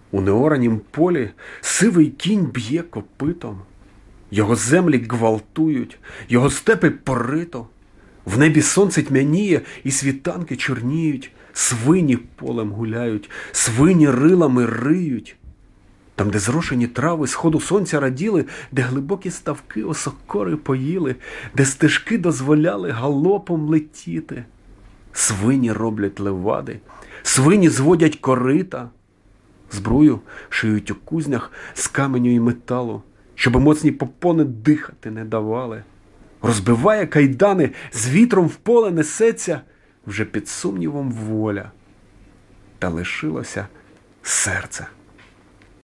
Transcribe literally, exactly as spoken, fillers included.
У неоранім полі сивий кінь б'є копитом. Його землі гвалтують, його степи порито. В небі сонце тьмяніє і світанки чорніють. Свині полем гуляють, свині рилами риють. Там, де зрошені трави сходу сонця раділи, де глибокі ставки осокори поїли, де стежки дозволяли галопом летіти. Свині роблять левади, свині зводять корита. Збрую шиють у кузнях з каменю і металу, щоб моцні попони дихати не давали. Розбиває кайдани, з вітром в поле несеться, вже під сумнівом воля. Та лишилося серце.